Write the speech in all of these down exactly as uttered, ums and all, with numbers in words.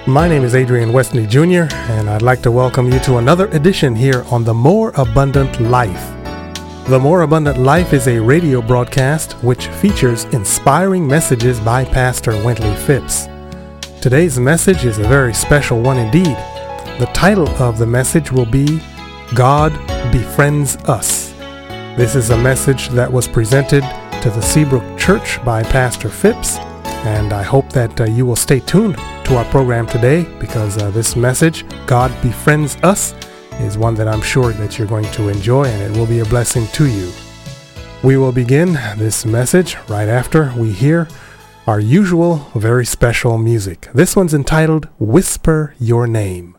My name is Adrian Westney Junior, and I'd like to welcome you to another edition here on The More Abundant Life. The More Abundant Life is a radio broadcast which features inspiring messages by Pastor Wintley Phipps. Today's message is a very special one indeed. The title of the message will be God Befriends Us. This is a message that was presented to the Seabrook Church by Pastor Phipps, and I hope that uh, you will stay tuned to our program today because uh, this message, God Befriends Us, is one that I'm sure that you're going to enjoy, and it will be a blessing to you. We will begin this message right after we hear our usual very special music. This one's entitled Whisper Your Name.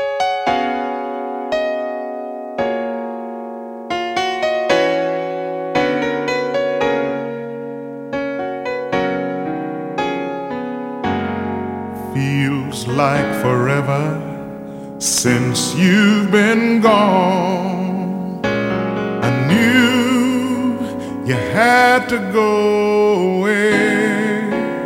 Feels like forever since you've been gone. I knew you had to go away,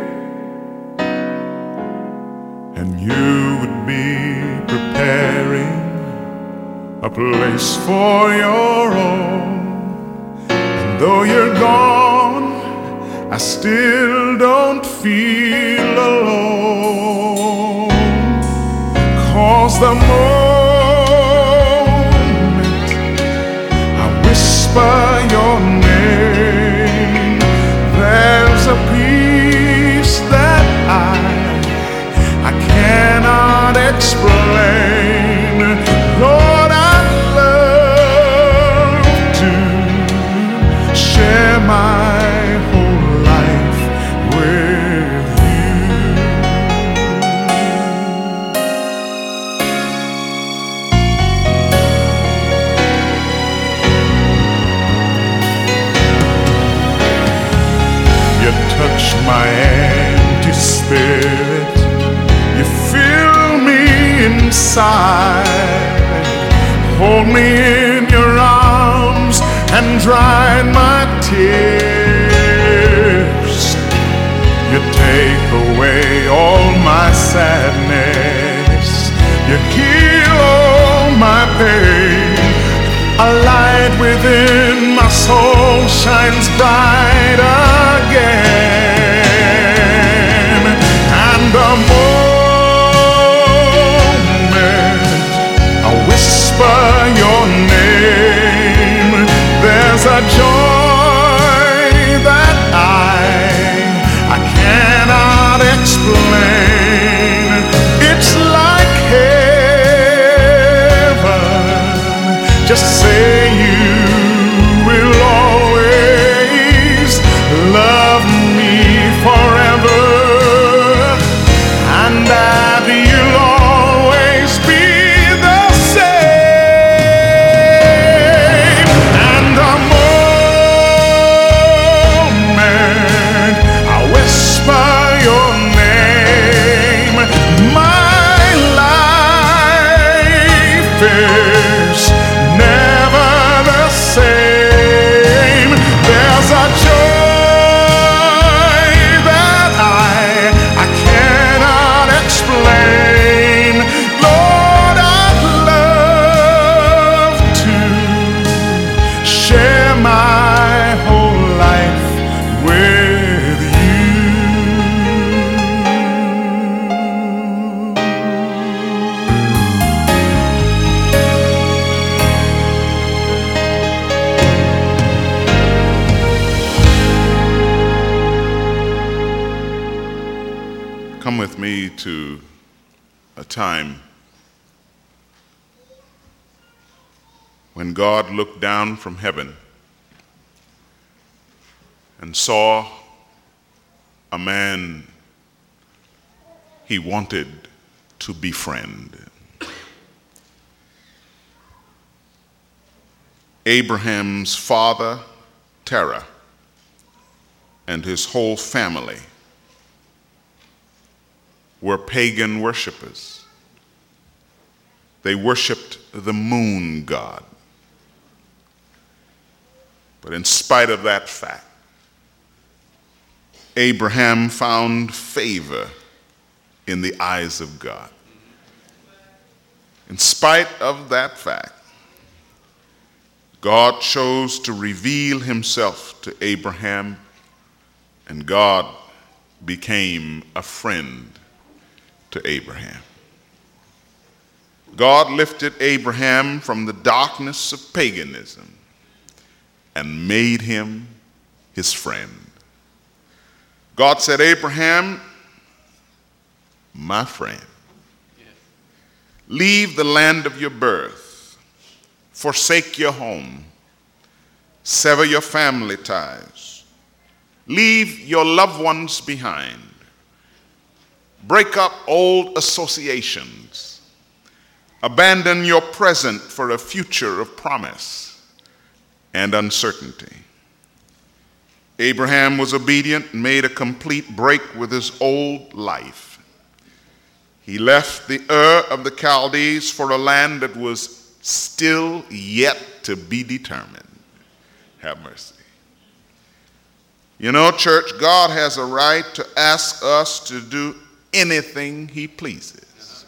and you would be preparing a place for your own. And though you're gone, I still don't feel alone. 'Cause the moment I whisper your name, there's a peace that I I cannot explain. Lord, I'd love to share my whole life with you. You touch my empty spirit, you fill me inside, hold me in your arms and dry my tears. You take away all my sadness, you heal all my pain. A light within my soul shines bright again. And the moment I whisper your name, there's a joy that I I cannot explain. It's like heaven. Just say you will always love me forever, and that you'll always be the same. And the moment I whisper your name, my life is never the same. There's a joy that I I cannot explain. Lord, I'd love to share my whole life with you. Come with me to a time when God looked down from heaven and saw a man he wanted to befriend. Abraham's father, Terah, and his whole family were pagan worshipers. They worshiped the moon god. But in spite of that fact, Abraham found favor in the eyes of God. In spite of that fact, God chose to reveal himself to Abraham, and God became a friend to Abraham. God lifted Abraham from the darkness of paganism and made him his friend. God said, Abraham, my friend, leave the land of your birth, forsake your home, sever your family ties, leave your loved ones behind, break up old associations, abandon your present for a future of promise and uncertainty. Abraham was obedient and made a complete break with his old life. He left the Ur of the Chaldees for a land that was still yet to be determined. Have mercy. You know, church, God has a right to ask us to do anything he pleases.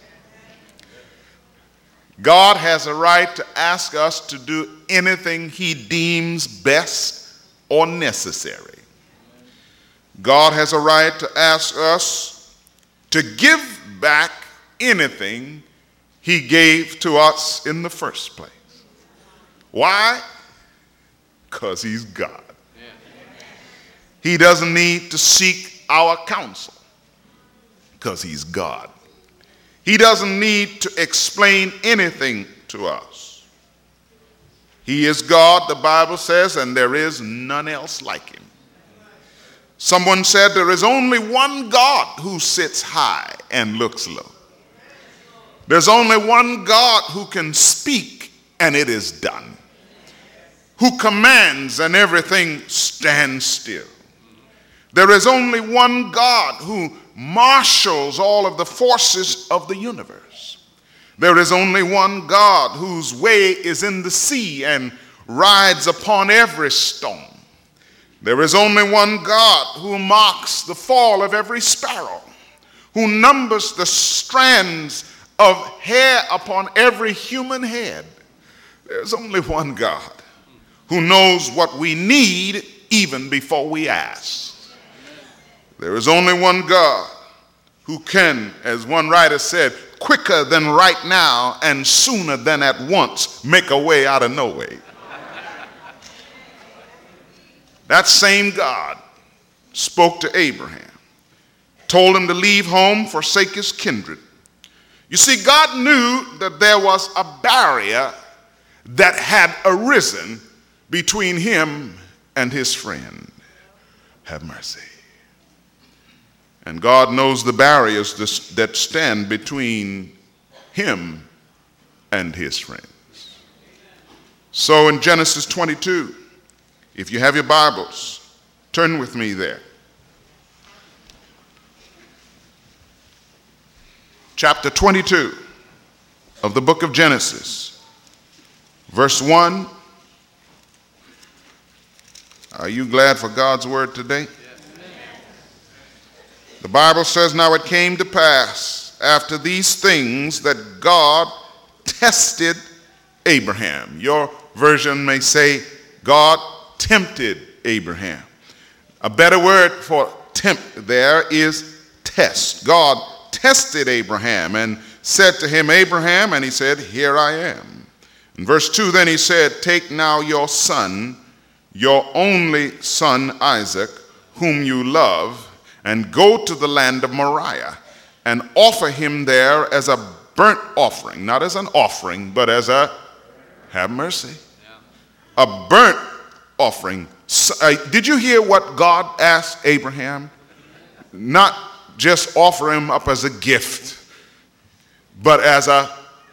God has a right to ask us to do anything he deems best or necessary. God has a right to ask us to give back anything he gave to us in the first place. Why? Because he's God. He doesn't need to seek our counsel because he's God. He doesn't need to explain anything to us. He is God, the Bible says, and there is none else like him. Someone said there is only one God who sits high and looks low. There's only one God who can speak and it is done, who commands and everything stands still. There is only one God who marshals all of the forces of the universe. There is only one God whose way is in the sea and rides upon every storm. There is only one God who marks the fall of every sparrow, who numbers the strands of hair upon every human head. There's only one God who knows what we need even before we ask. There is only one God who can, as one writer said, quicker than right now and sooner than at once make a way out of no way. That same God spoke to Abraham, told him to leave home, forsake his kindred. You see, God knew that there was a barrier that had arisen between him and his friend. Have mercy. And God knows the barriers that stand between him and his friends. So in Genesis twenty-two, if you have your Bibles, turn with me there. Chapter twenty-two of the book of Genesis, verse one. Are you glad for God's word today? The Bible says, now it came to pass after these things that God tested Abraham. Your version may say God tempted Abraham. A better word for tempt there is test. God tested Abraham and said to him, Abraham, and he said, here I am. In verse two, then he said, take now your son, your only son Isaac, whom you love, and go to the land of Moriah and offer him there as a burnt offering, not as an offering, but as a, have mercy, yeah. a burnt offering. So, uh, did you hear what God asked Abraham? Not just offer him up as a gift, but as a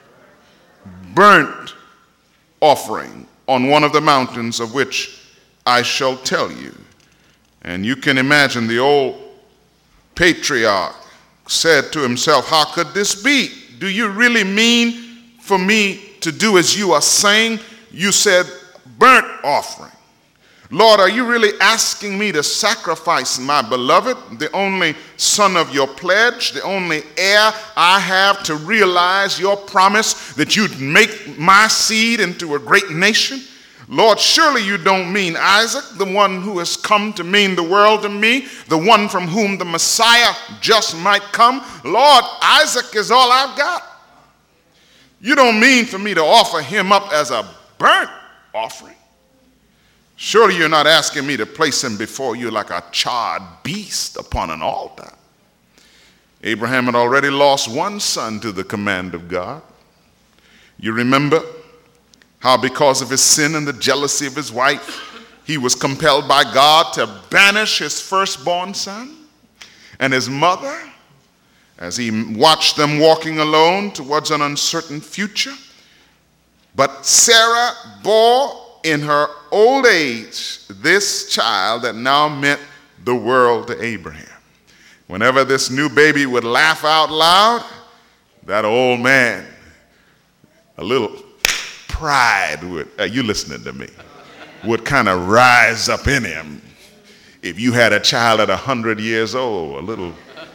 burnt offering on one of the mountains of which I shall tell you. And you can imagine the old patriarch said to himself, how could this be? Do you really mean for me to do as you are saying? You said burnt offering. Lord, are you really asking me to sacrifice my beloved, the only son of your pledge, the only heir I have to realize your promise that you'd make my seed into a great nation? Lord, surely you don't mean Isaac, the one who has come to mean the world to me, the one from whom the Messiah just might come. Lord, Isaac is all I've got. You don't mean for me to offer him up as a burnt offering. Surely you're not asking me to place him before you like a charred beast upon an altar. Abraham had already lost one son to the command of God. You remember how because of his sin and the jealousy of his wife, he was compelled by God to banish his firstborn son and his mother as he watched them walking alone towards an uncertain future. But Sarah bore in her old age this child that now meant the world to Abraham. Whenever this new baby would laugh out loud, that old man, a little pride would, uh, you listening to me, would kind of rise up in him. If you had a child at one hundred years old, a little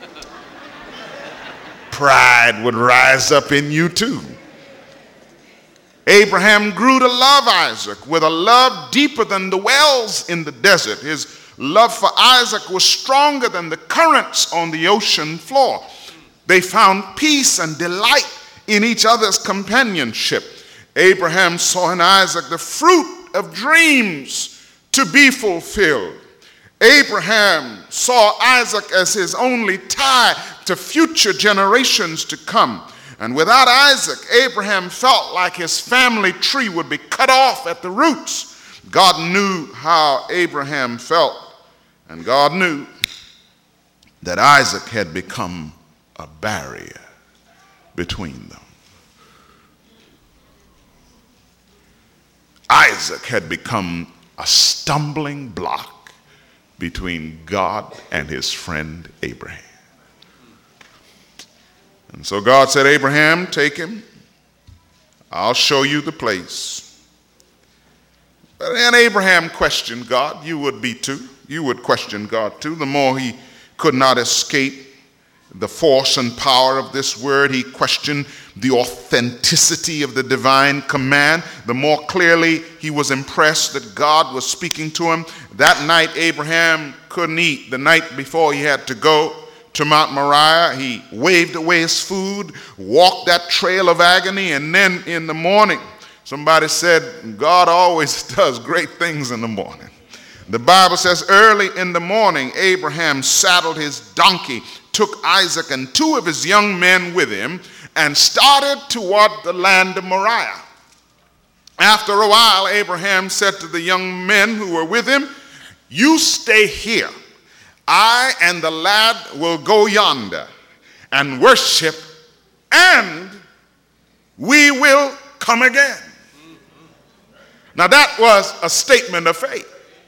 pride would rise up in you too. Abraham grew to love Isaac with a love deeper than the wells in the desert. His love for Isaac was stronger than the currents on the ocean floor. They found peace and delight in each other's companionship. Abraham saw in Isaac the fruit of dreams to be fulfilled. Abraham saw Isaac as his only tie to future generations to come. And without Isaac, Abraham felt like his family tree would be cut off at the roots. God knew how Abraham felt, and God knew that Isaac had become a barrier between them. Isaac had become a stumbling block between God and his friend Abraham. And so God said, Abraham, take him. I'll show you the place. But then Abraham questioned God. You would be too. You would question God too. The more he could not escape the force and power of this word, he questioned the authenticity of the divine command. The more clearly he was impressed that God was speaking to him. That night, Abraham couldn't eat. The night before he had to go to Mount Moriah, he waved away his food, walked that trail of agony, and then in the morning, somebody said, God always does great things in the morning. The Bible says early in the morning, Abraham saddled his donkey, took Isaac and two of his young men with him, and started toward the land of Moriah. After a while, Abraham said to the young men who were with him, you stay here. I and the lad will go yonder and worship, and we will come again. Now that was a statement of faith.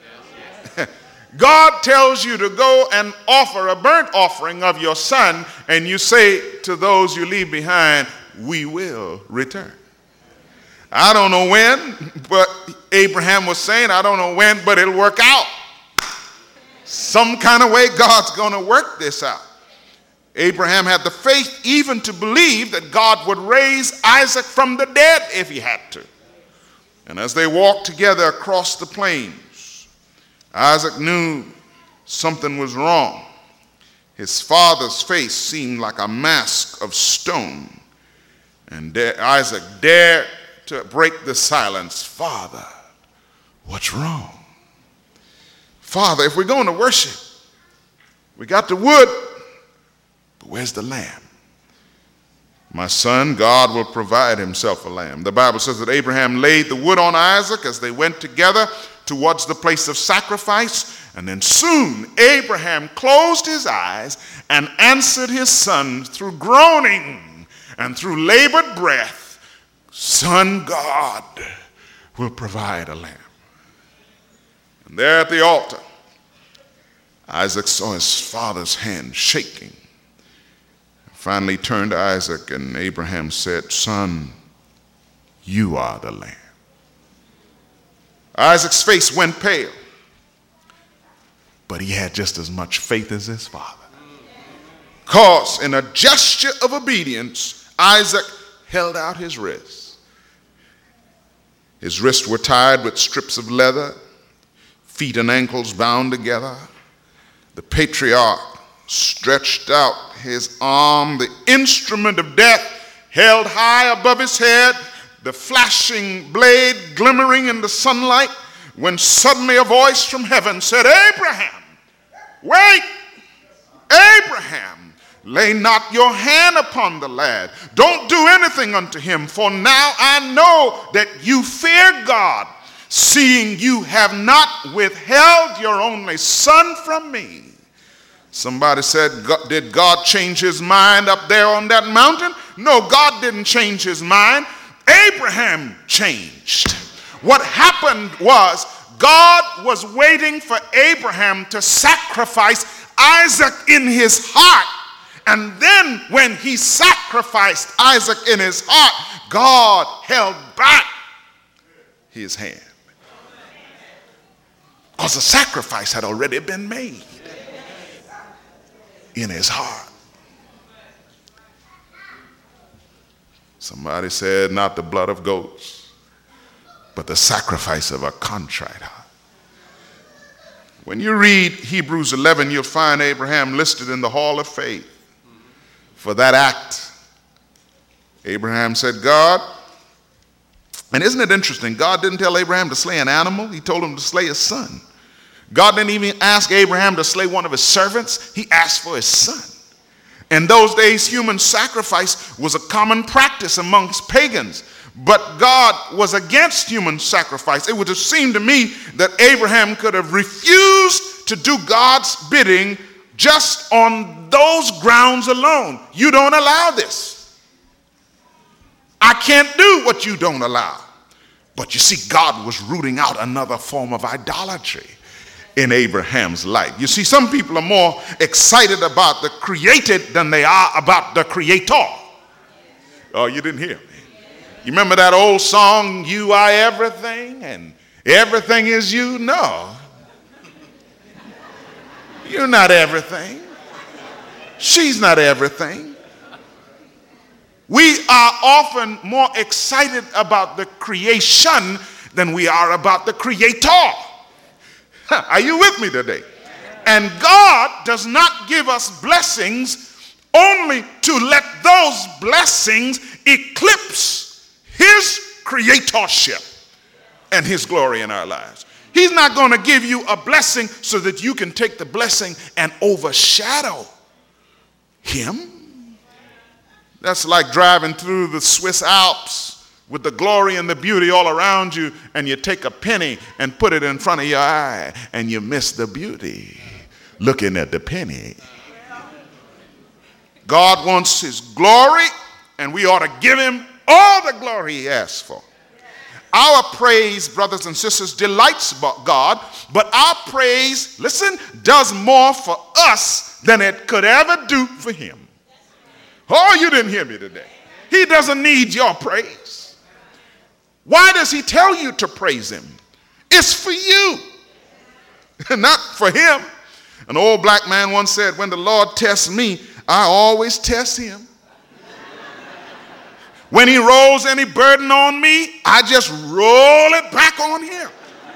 God tells you to go and offer a burnt offering of your son, and you say to those you leave behind, we will return. I don't know when, but Abraham was saying, I don't know when, but it'll work out. Some kind of way God's going to work this out. Abraham had the faith even to believe that God would raise Isaac from the dead if he had to. And as they walked together across the plains, Isaac knew something was wrong. His father's face seemed like a mask of stone. And Isaac dared to break the silence. Father, what's wrong? Father, if we're going to worship, we got the wood, but where's the lamb? My son, God will provide himself a lamb. The Bible says that Abraham laid the wood on Isaac as they went together towards the place of sacrifice. And then soon Abraham closed his eyes and answered his son through groaning and through labored breath, Son, God will provide a lamb. And there at the altar, Isaac saw his father's hand shaking. Finally turned to Isaac, and Abraham said, Son, you are the lamb. Isaac's face went pale. but he had just as much faith as his father. Because in a gesture of obedience, Isaac held out his wrists. His wrists were tied with strips of leather, feet and ankles bound together. The patriarch stretched out his arm, the instrument of death held high above his head, the flashing blade glimmering in the sunlight, when suddenly a voice from heaven said, Abraham, wait, Abraham, lay not your hand upon the lad. Don't do anything unto him, for now I know that you fear God, seeing you have not withheld your only son from me. Somebody said, did God change his mind up there on that mountain? No, God didn't change his mind. Abraham changed. What happened was God was waiting for Abraham to sacrifice Isaac in his heart. And then when he sacrificed Isaac in his heart, God held back his hand. Because the sacrifice had already been made in his heart. Somebody said, not the blood of goats, but the sacrifice of a contrite heart. When you read Hebrews eleven, you'll find Abraham listed in the hall of faith for that act. Abraham said, God, and isn't it interesting, God didn't tell Abraham to slay an animal, he told him to slay his son. God didn't even ask Abraham to slay one of his servants, he asked for his son. In those days, human sacrifice was a common practice amongst pagans, but God was against human sacrifice. It would have seemed to me that Abraham could have refused to do God's bidding just on those grounds alone. You don't allow this. I can't do what you don't allow. But you see, God was rooting out another form of idolatry in Abraham's life. You see, some people are more excited about the created than they are about the creator. Oh, you didn't hear me. You remember that old song, You Are Everything and Everything Is You? No. You're not everything. She's not everything. We are often more excited about the creation than we are about the creator. Are you with me today? And God does not give us blessings only to let those blessings eclipse his creatorship and his glory in our lives. He's not going to give you a blessing so that you can take the blessing and overshadow him. That's like driving through the Swiss Alps with the glory and the beauty all around you, and you take a penny and put it in front of your eye, and you miss the beauty looking at the penny. God wants his glory, and we ought to give him all the glory he asks for. Our praise, brothers and sisters, delights God, but our praise, listen, does more for us than it could ever do for him. Oh, you didn't hear me today. He doesn't need your praise. Why does he tell you to praise him? It's for you, not for him. An old black man once said, when the Lord tests me, I always test him. When he rolls any burden on me, I just roll it back on him.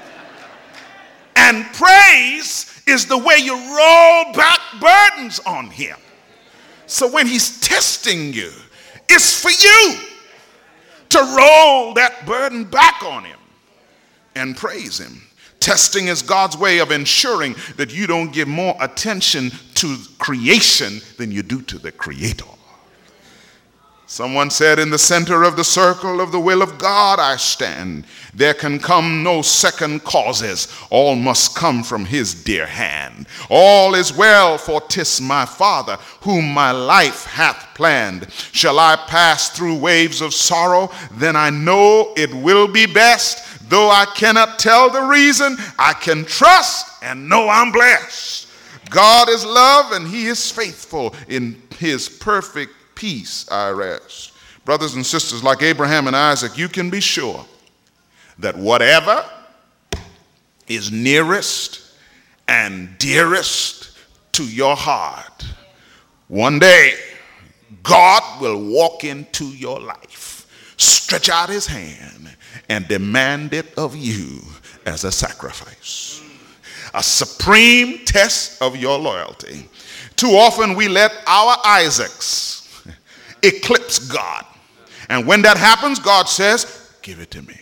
And praise is the way you roll back burdens on him. So when he's testing you, it's for you to roll that burden back on him and praise him. Testing is God's way of ensuring that you don't give more attention to creation than you do to the creator. Someone said, in the center of the circle of the will of God I stand. There can come no second causes. All must come from his dear hand. All is well, for 'tis my Father whom my life hath planned. Shall I pass through waves of sorrow? Then I know it will be best. Though I cannot tell the reason, I can trust and know I'm blessed. God is love and he is faithful. In his perfect peace I rest. Brothers and sisters, like Abraham and Isaac, you can be sure that whatever is nearest and dearest to your heart, one day God will walk into your life, stretch out his hand, and demand it of you as a sacrifice. A supreme test of your loyalty. Too often we let our Isaacs eclipse God. And when that happens, God says, give it to me.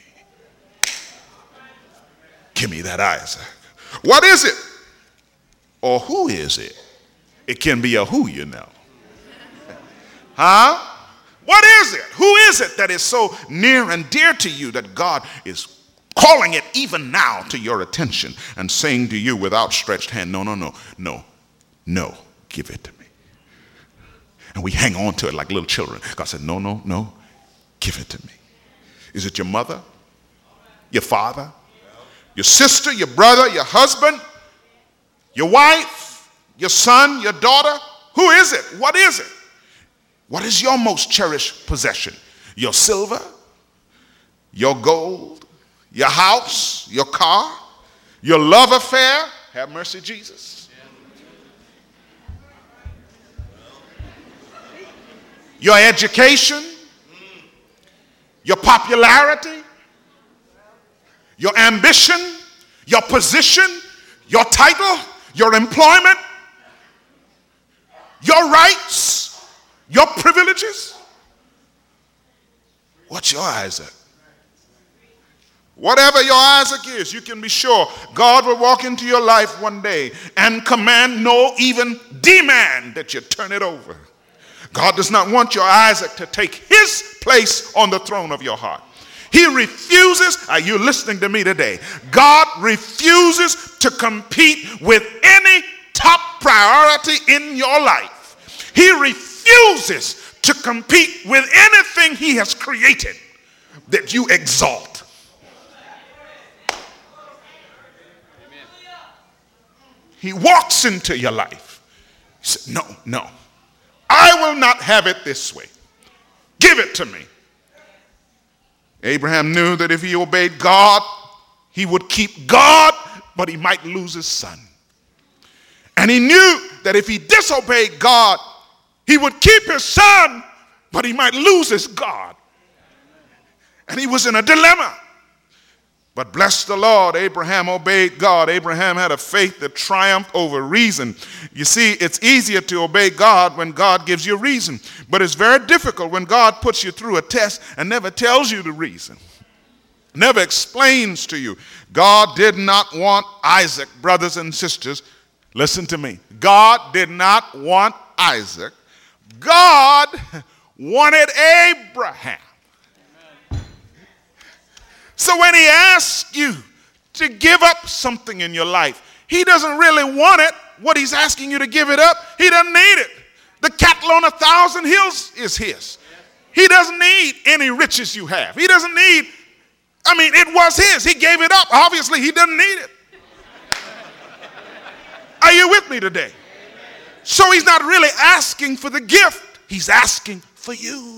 Give me that Isaac. What is it? Or who is it? It can be a who, you know. Huh? What is it? Who is it that is so near and dear to you that God is calling it even now to your attention and saying to you with outstretched hand, no, no, no, no, no, give it to me. And we hang on to it like little children. God said, no, no, no, give it to me. Is it your mother, your father, your sister, your brother, your husband, your wife, your son, your daughter? Who is it? What is it? What is your most cherished possession? Your silver, your gold, your house, your car, your love affair? Have mercy, Jesus. Your education, your popularity, your ambition, your position, your title, your employment, your rights, your privileges. What's your Isaac? Whatever your Isaac is, you can be sure God will walk into your life one day and command, no, even demand that you turn it over. God does not want your Isaac to take his place on the throne of your heart. He refuses, are you listening to me today? God refuses to compete with any top priority in your life. He refuses to compete with anything he has created that you exalt. He walks into your life. He said, no, no, I will not have it this way. Give it to me. Abraham knew that if he obeyed God, he would keep God, but he might lose his son. And he knew that if he disobeyed God, he would keep his son, but he might lose his God. And he was in a dilemma. But bless the Lord, Abraham obeyed God. Abraham had a faith that triumphed over reason. You see, it's easier to obey God when God gives you reason. But it's very difficult when God puts you through a test and never tells you the reason. Never explains to you. God did not want Isaac, brothers and sisters. Listen to me. God did not want Isaac. God wanted Abraham. So when he asks you to give up something in your life, he doesn't really want it. What he's asking you to give it up, he doesn't need it. The cattle on a thousand hills is his. He doesn't need any riches you have. He doesn't need, I mean, it was his. He gave it up. Obviously, he doesn't need it. Are you with me today? So he's not really asking for the gift. He's asking for you.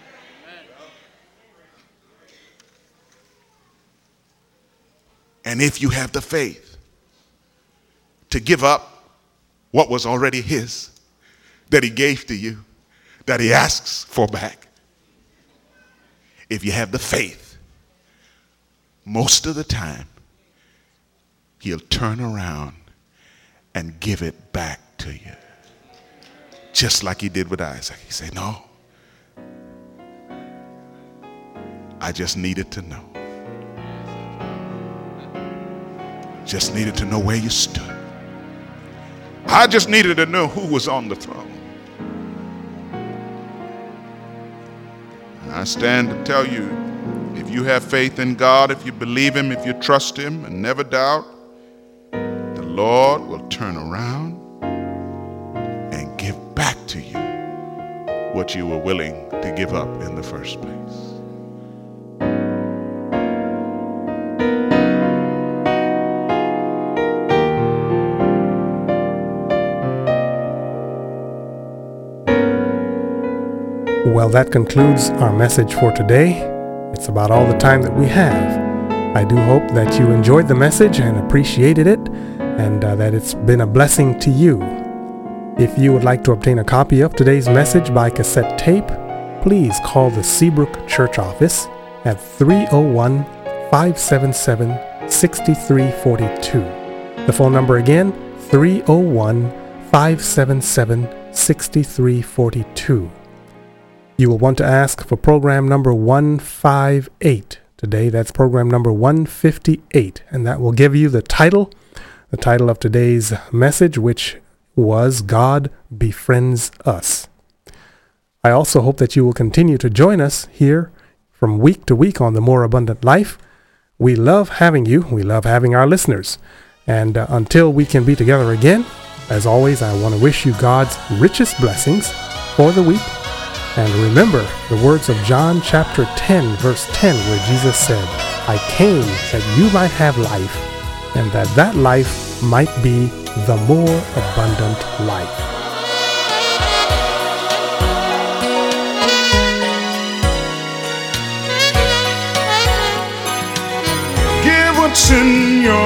And if you have the faith to give up what was already his, that he gave to you, that he asks for back, if you have the faith, most of the time, he'll turn around and give it back to you. Just like he did with Isaac. He said, no, I just needed to know. Just needed to know where you stood. I just needed to know who was on the throne. I stand to tell you, if you have faith in God, if you believe him, if you trust him and never doubt, the Lord will turn around and give back to you what you were willing to give up in the first place. Well, that concludes our message for today. It's about all the time that we have. I do hope that you enjoyed the message and appreciated it. and uh, that it's been a blessing to you. If you would like to obtain a copy of today's message by cassette tape, please call the Seabrook Church office at three oh one, five seven seven, six three four two. The phone number again, three oh one, five seven seven, six three four two. You will want to ask for program number one fifty-eight. Today, that's program number one fifty-eight, and that will give you the title, the title of today's message, which was God Befriends Us. I also hope that you will continue to join us here from week to week on The More Abundant Life. We love having you. We love having our listeners. And uh, until we can be together again, as always, I want to wish you God's richest blessings for the week. And remember the words of John chapter ten, verse ten, where Jesus said, I came that you might have life, and that that life might be the more abundant life. Give what's in your